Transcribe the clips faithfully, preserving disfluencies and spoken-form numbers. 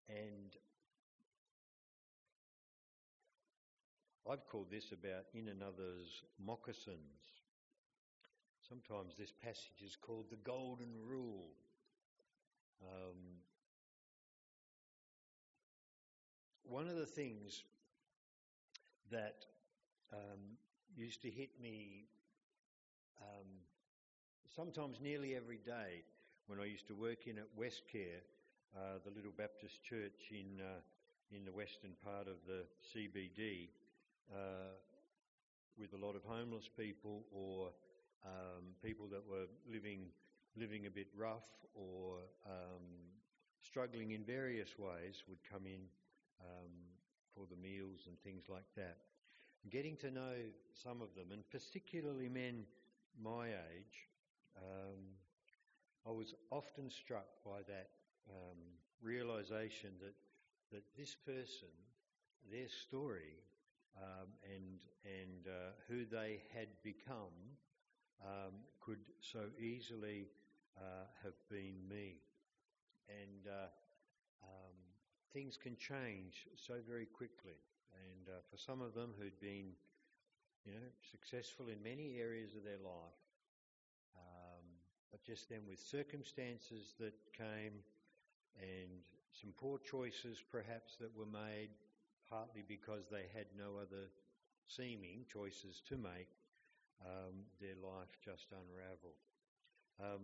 And I've called this about in another's moccasins. Sometimes this passage is called the Golden Rule. Um, one of the things that um, used to hit me um, sometimes nearly every day when I used to work in at Westcare, uh, the little Baptist church in uh, in the western part of the C B D, uh, with a lot of homeless people or um, people that were living living a bit rough or um, struggling in various ways, would come in um, for the meals and things like that. Getting to know some of them, and particularly men my age, um, I was often struck by that um, realisation that that this person, their story, um, and and uh, who they had become, um, could so easily uh, have been me, and uh, um, things can change so very quickly. And uh, for some of them who'd been, you know, successful in many areas of their life, um, but just then with circumstances that came and some poor choices perhaps that were made, partly because they had no other seeming choices to make, um, their life just unravelled. Um,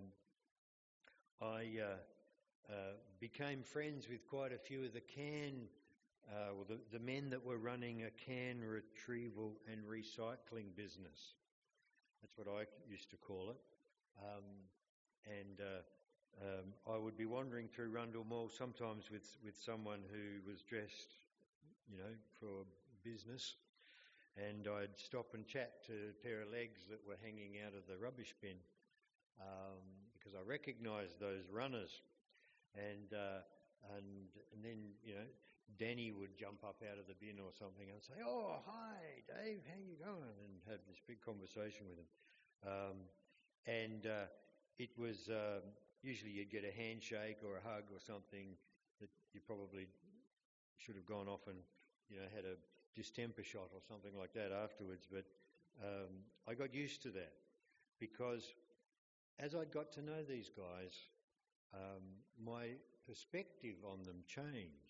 I uh, uh, became friends with quite a few of the can Uh, well, the, the men that were running a can retrieval and recycling business. That's what I used to call it. Um, and uh, um, I would be wandering through Rundle Mall sometimes with, with someone who was dressed, you know, for business. And I'd stop and chat to a pair of legs that were hanging out of the rubbish bin um, because I recognised those runners. And, uh, and, and then, you know, Danny would jump up out of the bin or something and say, "Oh, hi, Dave, how you going?" and have this big conversation with him. Um, and uh, it was um, usually you'd get a handshake or a hug or something that you probably should have gone off and, you know, had a distemper shot or something like that afterwards. But um, I got used to that because as I got to know these guys, um, my perspective on them changed.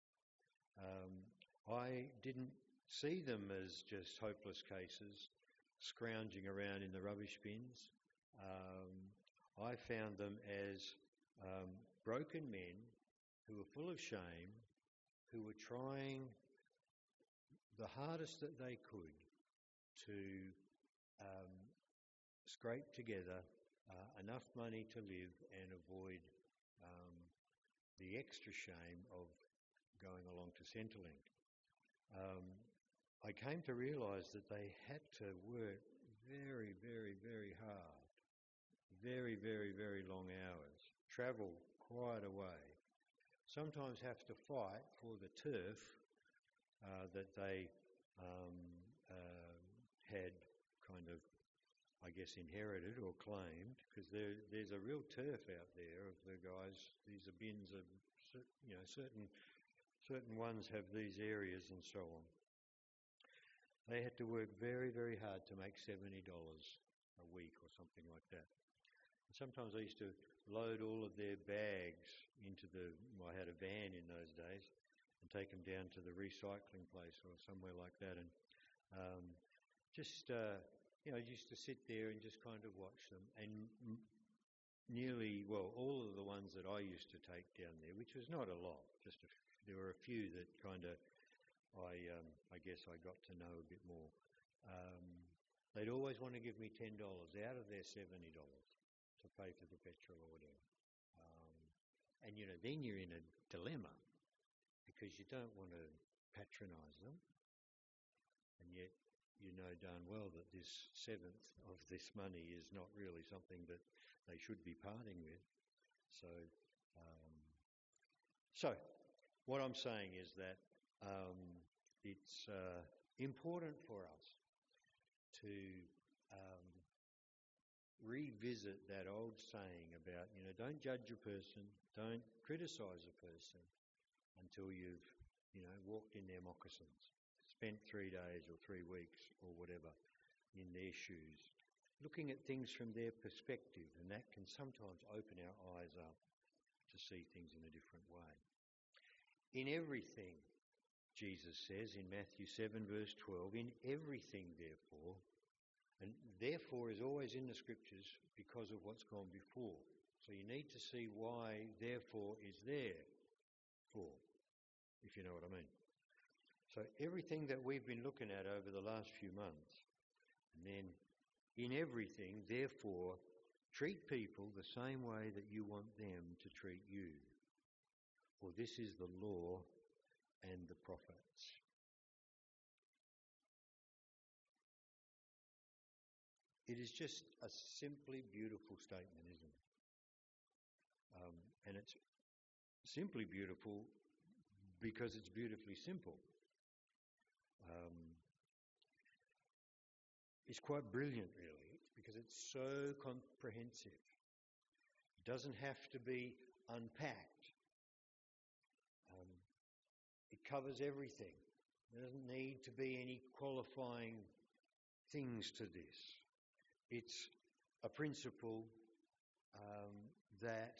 Um, I didn't see them as just hopeless cases scrounging around in the rubbish bins. Um, I found them as um, broken men who were full of shame, who were trying the hardest that they could to um, scrape together uh, enough money to live and avoid um, the extra shame of going along to Centrelink. Um, I came to realise that they had to work very, very, very hard, very, very, very long hours, travel quite a way, sometimes have to fight for the turf uh, that they um, uh, had kind of, I guess, inherited or claimed, because there, there's a real turf out there of the guys. These are bins of, you know, certain certain ones have these areas and so on. They had to work very, very hard to make seventy dollars a week or something like that. And sometimes I used to load all of their bags into the, well, I had a van in those days, and take them down to the recycling place or somewhere like that, and um, just, uh, you know, I used to sit there and just kind of watch them, and m- nearly, well, all of the ones that I used to take down there, which was not a lot, just a, there were a few that kind of, I, um, I guess I got to know a bit more. Um, they'd always want to give me ten dollars out of their seventy dollars to pay for the petrol or whatever. Um, and, you know, then you're in a dilemma because you don't want to patronise them, and yet you know darn well that this seventh of this money is not really something that they should be parting with. So, um, so what I'm saying is that um, it's uh, important for us to um, revisit that old saying about, you know, don't judge a person, don't criticise a person, until you've, you know, walked in their moccasins, spent three days or three weeks or whatever in their shoes, looking at things from their perspective, and that can sometimes open our eyes up to see things in a different way. In everything, Jesus says in Matthew seven verse twelve, in everything therefore, and therefore is always in the scriptures because of what's gone before. So you need to see why therefore is there for, if you know what I mean. So everything that we've been looking at over the last few months, and then in everything, therefore, treat people the same way that you want them to treat you. For this is the law and the prophets. It is just a simply beautiful statement, isn't it? Um, and it's simply beautiful because it's beautifully simple. Um, it's quite brilliant, really, because it's so comprehensive. It doesn't have to be unpacked. Um, it covers everything. There doesn't need to be any qualifying things to this. It's a principle um, that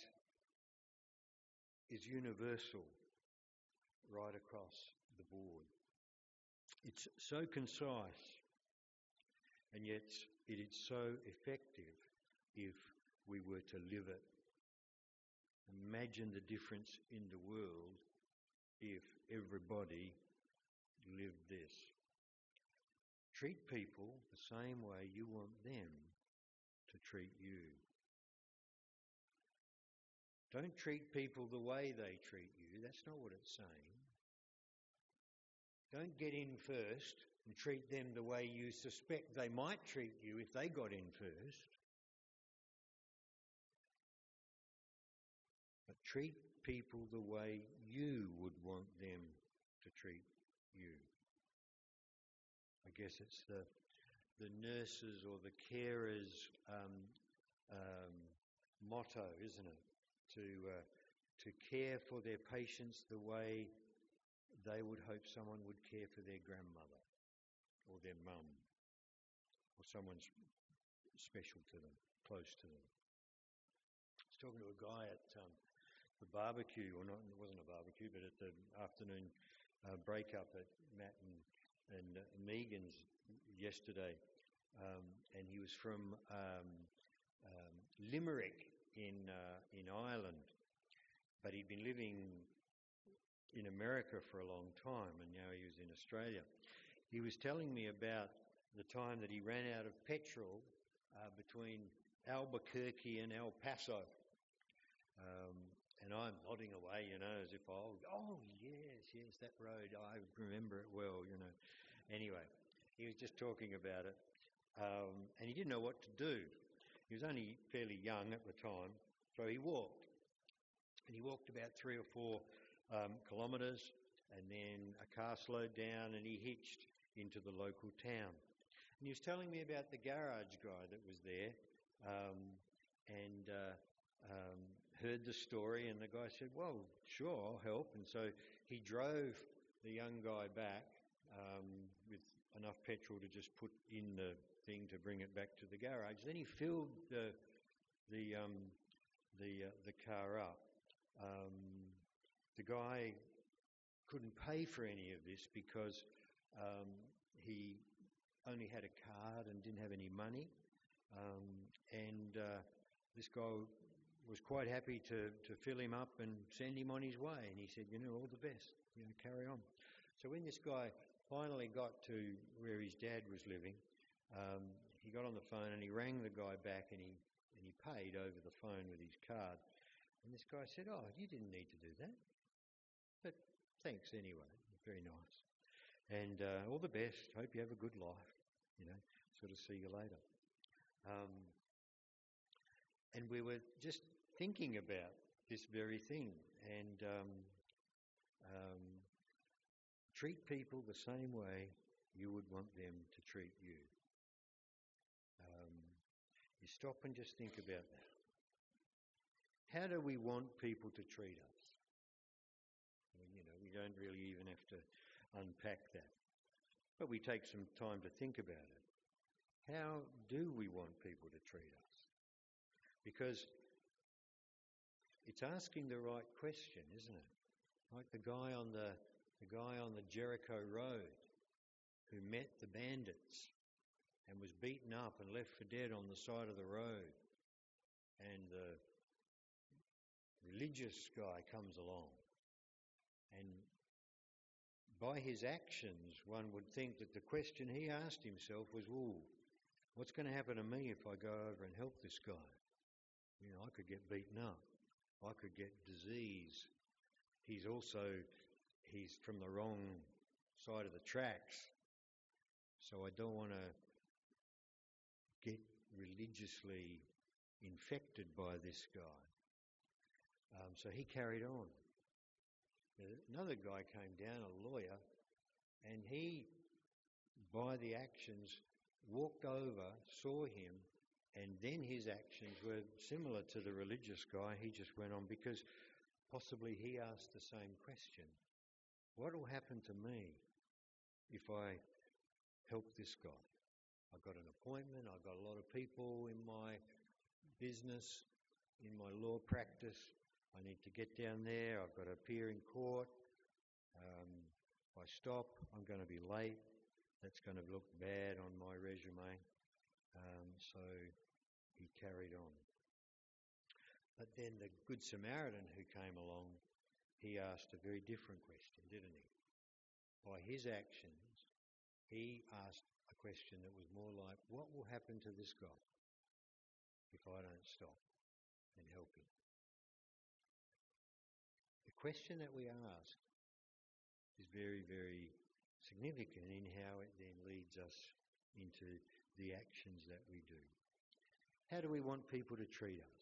is universal right across the board. It's so concise, and yet it is so effective if we were to live it. Imagine the difference in the world if everybody lived this. Treat people the same way you want them to treat you. Don't treat people the way they treat you. That's not what it's saying. Don't get in first and treat them the way you suspect they might treat you if they got in first. But treat people the way you would want them to treat you. I guess it's the the nurses or the carers' um, um, motto, isn't it? To uh, to care for their patients the way they would hope someone would care for their grandmother or their mum or someone special to them, close to them. I was talking to a guy at um, the barbecue, or not, it wasn't a barbecue, but at the afternoon uh, break-up at Matt and, and uh, Megan's yesterday, um, and he was from um, um, Limerick in uh, in Ireland, but he'd been living in America for a long time, and now he was in Australia. He was telling me about the time that he ran out of petrol uh, between Albuquerque and El Paso. Um, and I'm nodding away, you know, as if, oh, oh, yes, yes, that road, I remember it well, you know. Anyway, he was just talking about it, um, and he didn't know what to do. He was only fairly young at the time, so he walked. And he walked about three or four um, kilometres, and then a car slowed down and he hitched into the local town. And he was telling me about the garage guy that was there, um, and uh, um, heard the story, and the guy said, well, sure, I'll help. And so he drove the young guy back um, with enough petrol to just put in the thing to bring it back to the garage. Then he filled the the um, the uh, the car up. Um, the guy couldn't pay for any of this because um, he only had a card and didn't have any money. Um, and uh, this guy was quite happy to, to fill him up and send him on his way. And he said, you know, all the best, you know, carry on. So when this guy finally got to where his dad was living, um, he got on the phone and he rang the guy back, and he and he paid over the phone with his card. And this guy said, oh, you didn't need to do that. But thanks anyway, very nice. And uh, all the best, hope you have a good life, you know, sort of see you later. Um, and we were just thinking about this very thing, and um, um, treat people the same way you would want them to treat you. Um, you stop and just think about that. How do we want people to treat us? I mean, you know, don't really even have to unpack that. But we take some time to think about it. How do we want people to treat us? Because it's asking the right question, isn't it? Like the guy on the the guy on the Jericho Road who met the bandits and was beaten up and left for dead on the side of the road. And the religious guy comes along, and by his actions one would think that the question he asked himself was, "Ooh, what's going to happen to me if I go over and help this guy? You know, I could get beaten up. I could get disease. He's also, he's from the wrong side of the tracks, so I don't want to get religiously infected by this guy." Um, so he carried on. Another guy came down, a lawyer, and he, by the actions, walked over, saw him, and then his actions were similar to the religious guy. He just went on because possibly he asked the same question. What will happen to me if I help this guy? I've got an appointment, I've got a lot of people in my business, in my law practice. I need to get down there, I've got to appear in court. Um, if I stop, I'm going to be late. That's going to look bad on my resume. Um, so he carried on. But then the Good Samaritan who came along, he asked a very different question, didn't he? By his actions, he asked a question that was more like, what will happen to this guy if I don't stop and help him? The question that we ask is very, very significant in how it then leads us into the actions that we do. How do we want people to treat us?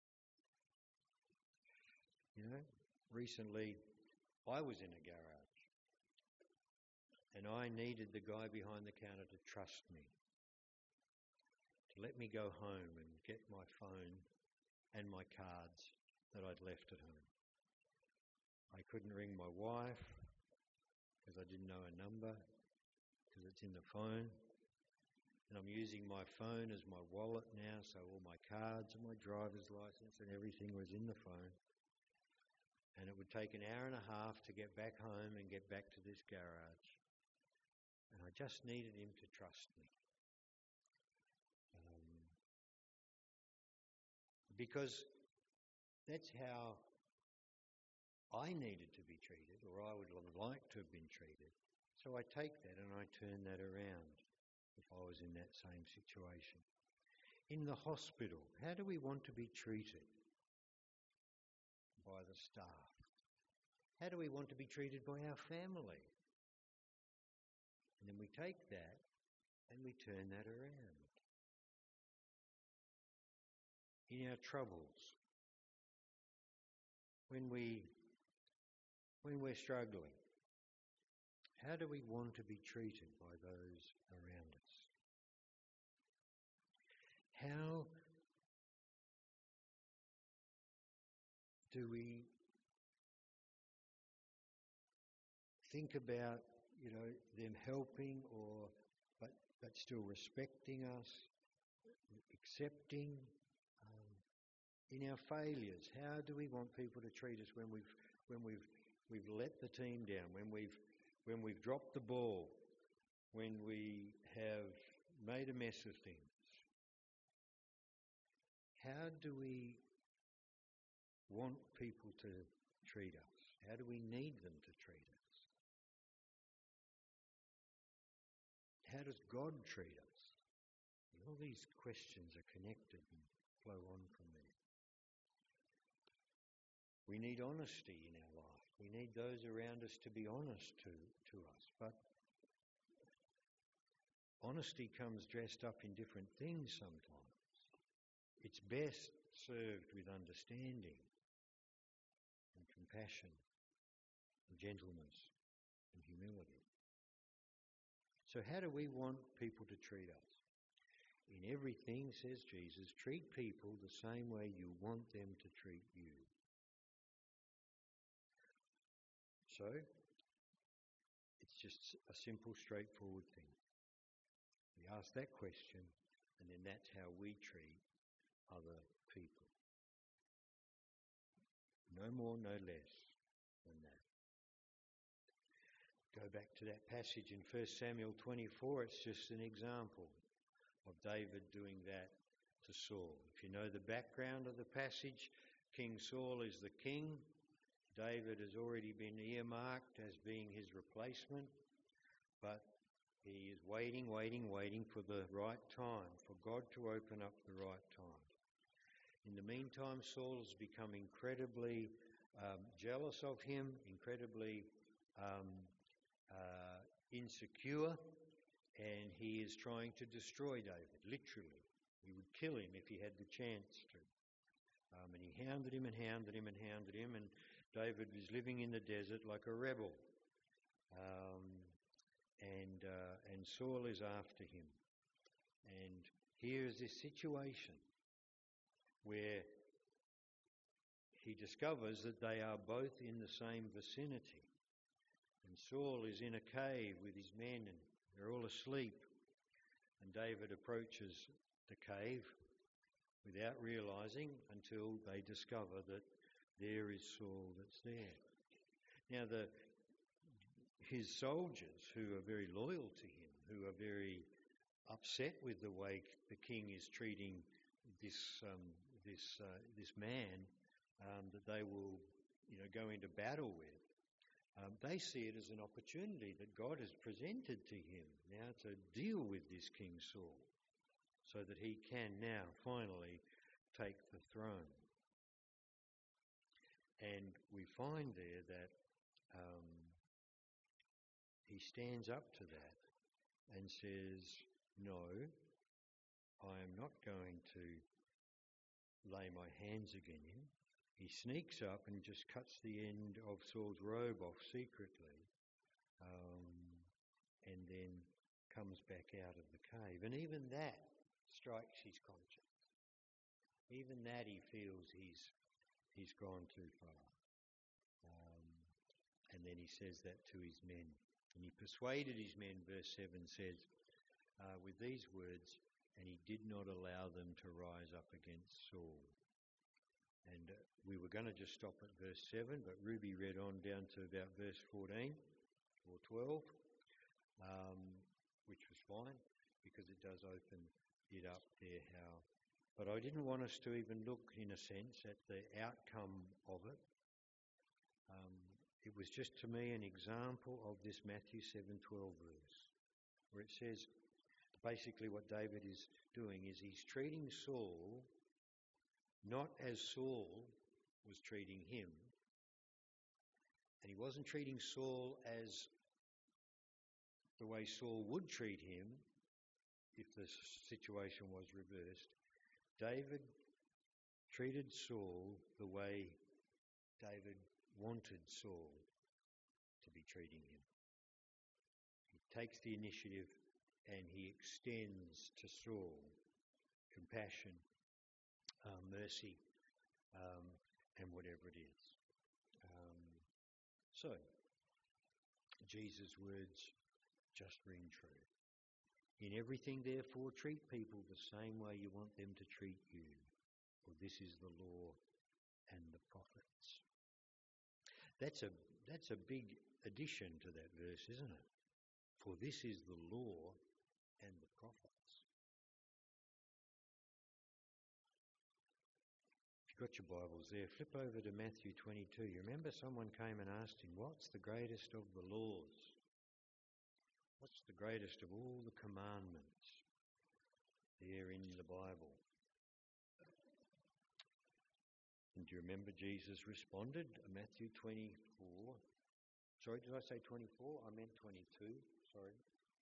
You know, recently I was in a garage and I needed the guy behind the counter to trust me, to let me go home and get my phone and my cards that I'd left at home. I couldn't ring my wife because I didn't know her number, because it's in the phone. And I'm using my phone as my wallet now, so all my cards and my driver's license and everything was in the phone. And it would take an hour and a half to get back home and get back to this garage. And I just needed him to trust me. Um, because that's how I needed to be treated, or I would have liked to have been treated. So I take that and I turn that around if I was in that same situation. In the hospital, how do we want to be treated by the staff? How do we want to be treated by our family? And then we take that and we turn that around. In our troubles, when we when we're struggling, how do we want to be treated by those around us? How do we think about, you know, them helping or but but still respecting us, accepting um, in our failures? How do we want people to treat us when we've when we've we've let the team down, when we've when we've dropped the ball, when we have made a mess of things? How do we want people to treat us? How do we need them to treat us? How does God treat us? And all these questions are connected and flow on from there. We need honesty in our life. We need those around us to be honest to, to us. But honesty comes dressed up in different things sometimes. It's best served with understanding and compassion and gentleness and humility. So how do we want people to treat us? In everything, says Jesus, treat people the same way you want them to treat you. So, just a simple, straightforward thing. We ask that question, and then that's how we treat other people. No more, no less than that. Go back to that passage in First Samuel twenty-four. It's just an example of David doing that to Saul. If you know the background of the passage, King Saul is the king. David has already been earmarked as being his replacement, but he is waiting, waiting, waiting for the right time, for God to open up the right time. In the meantime, Saul has become incredibly um, jealous of him, incredibly um, uh, insecure, and he is trying to destroy David, literally. He would kill him if he had the chance to. Um, and he hounded him and hounded him and hounded him, and David was living in the desert like a rebel. Um, and, uh, and Saul is after him. And here is this situation where he discovers that they are both in the same vicinity. And Saul is in a cave with his men, and they're all asleep. And David approaches the cave without realising until they discover that there is Saul that's there. Now, the, his soldiers, who are very loyal to him, who are very upset with the way the king is treating this um, this uh, this man um, that they will, you know, go into battle with, um, they see it as an opportunity that God has presented to him now to deal with this King Saul, so that he can now finally take the throne. And we find there that um, he stands up to that and says, "No, I am not going to lay my hands against him." He sneaks up and just cuts the end of Saul's robe off secretly, um, and then comes back out of the cave. And even that strikes his conscience. Even that he feels he's he's gone too far. Um, and then he says that to his men. And he persuaded his men, verse seven says, uh, with these words, "And he did not allow them to rise up against Saul." And uh, we were going to just stop at verse seven, but Ruby read on down to about verse fourteen or twelve, um, which was fine because it does open it up there how. But I didn't want us to even look, in a sense, at the outcome of it. Um, it was just, to me, an example of this Matthew seven twelve verse, where it says, basically what David is doing is he's treating Saul not as Saul was treating him. And he wasn't treating Saul as the way Saul would treat him if the situation was reversed. David treated Saul the way David wanted Saul to be treating him. He takes the initiative and he extends to Saul compassion, uh, mercy, um, and whatever it is. Um, so, Jesus' words just ring true. "In everything, therefore, treat people the same way you want them to treat you, for this is the law and the prophets." That's a that's a big addition to that verse, isn't it? For this is the law and the prophets. If you've got your Bibles there, flip over to Matthew twenty-two. You remember someone came and asked him, "What's the greatest of the laws? What's the greatest of all the commandments there in the Bible?" And do you remember Jesus responded? Matthew twenty-four. Sorry, did I say twenty-four? I meant twenty-two. Sorry.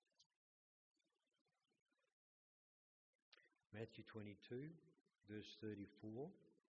Matthew twenty-two, verse thirty-four.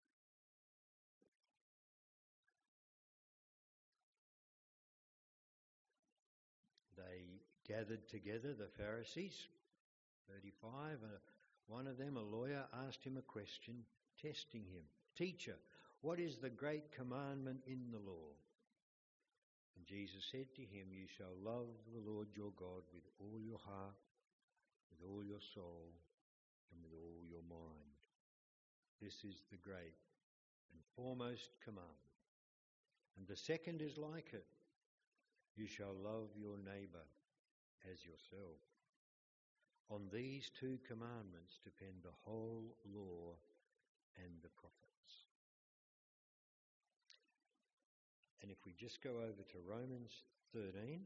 They gathered together, the Pharisees, thirty-five. Uh, one of them, a lawyer, asked him a question, testing him. "Teacher, what is the great commandment in the law?" And Jesus said to him, "You shall love the Lord your God with all your heart, with all your soul, and with all your mind. This is the great and foremost commandment. And the second is like it. You shall love your neighbour as yourself. On these two commandments depend the whole law and the prophets." And if we just go over to Romans thirteen,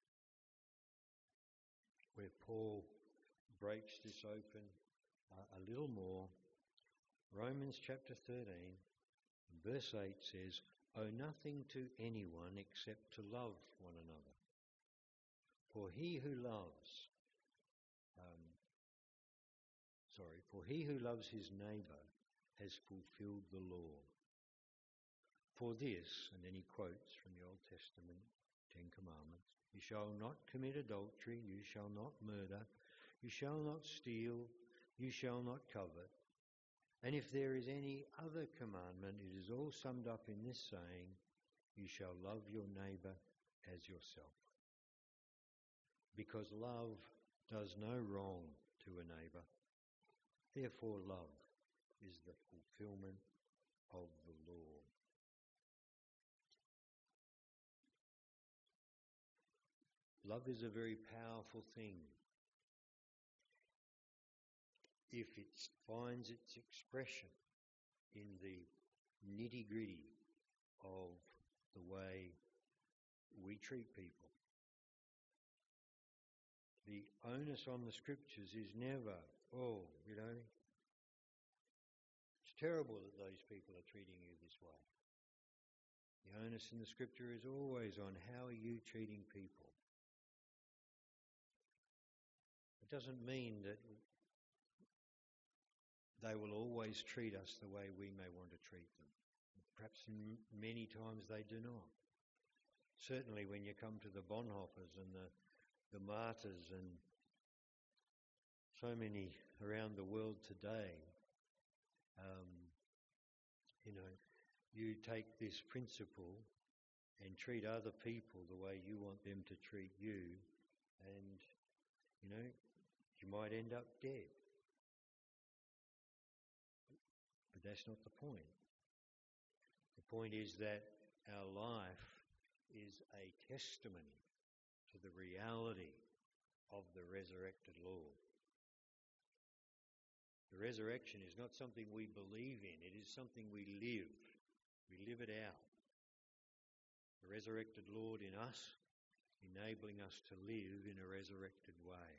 where Paul breaks this open uh, a little more. Romans chapter thirteen, verse eight says, "Owe nothing to anyone except to love one another. For he who loves, um, sorry, for he who loves his neighbour has fulfilled the law. For this," and then he quotes from the Old Testament, Ten Commandments, "you shall not commit adultery, you shall not murder, you shall not steal, you shall not covet. And if there is any other commandment, it is all summed up in this saying, you shall love your neighbour as yourself. Because love does no wrong to a neighbour. Therefore love is the fulfilment of the law." Love is a very powerful thing if it finds its expression in the nitty-gritty of the way we treat people. The onus on the scriptures is never, oh, you know, it's terrible that those people are treating you this way. The onus in the scripture is always on how are you treating people. It doesn't mean that they will always treat us the way we may want to treat them. Perhaps many times they do not. Certainly when you come to the Bonhoeffers and the, the martyrs and so many around the world today, um, you know, you take this principle and treat other people the way you want them to treat you, and, you know, you might end up dead. But that's not the point. The point is that our life is a testimony to the reality of the resurrected Lord. The resurrection is not something we believe in, it is something we live. We live it out. The resurrected Lord in us, enabling us to live in a resurrected way.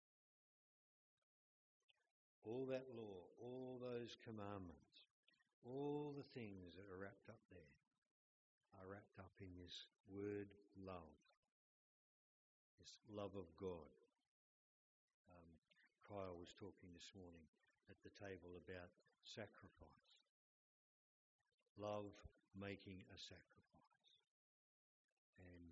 All that law, all those commandments, all the things that are wrapped up there are wrapped up in this word love, this love of God. Um, Kyle was talking this morning at the table about sacrifice. Love making a sacrifice. And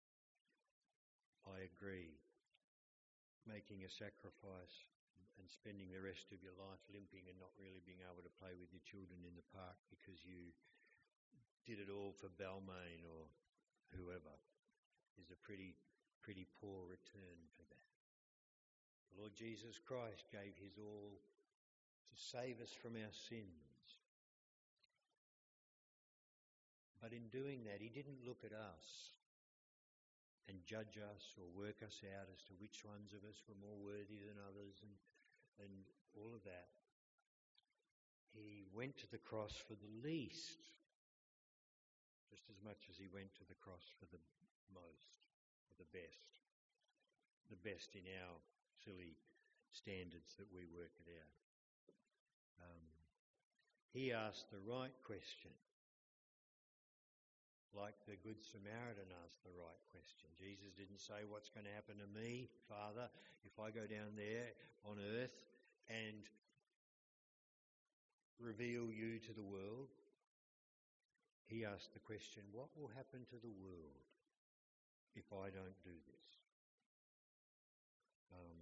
I agree, making a sacrifice and spending the rest of your life limping and not really being able to play with your children in the park because you did it all for Balmain or whoever is a pretty, pretty poor return for that. The Lord Jesus Christ gave his all to save us from our sins. But in doing that, he didn't look at us and judge us or work us out as to which ones of us were more worthy than others and, and all of that. He went to the cross for the least, just as much as he went to the cross for the most, for the best. The best in our silly standards that we work it out. Um, he asked the right question. Like the Good Samaritan asked the right question. Jesus didn't say, what's going to happen to me, Father, if I go down there on earth and reveal you to the world? He asked the question, what will happen to the world if I don't do this? Um,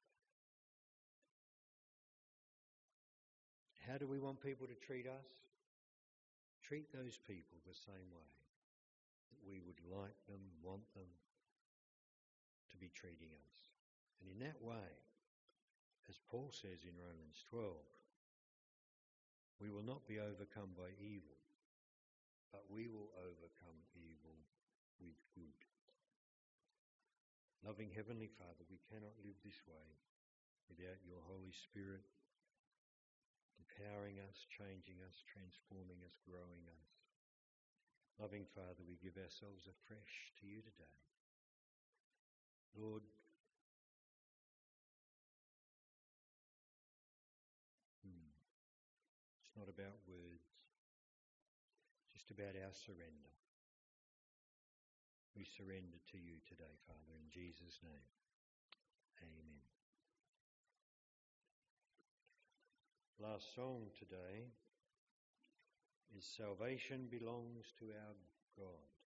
how do we want people to treat us? Treat those people the same way. that we would like them, want them to be treating us. And in that way, as Paul says in Romans twelve, we will not be overcome by evil, but we will overcome evil with good. Loving Heavenly Father, we cannot live this way without your Holy Spirit empowering us, changing us, transforming us, growing us. Loving Father, we give ourselves afresh to you today. Lord, hmm, it's not about words, it's just about our surrender. We surrender to you today, Father, in Jesus' name. Amen. Last song today is Salvation Belongs to Our God.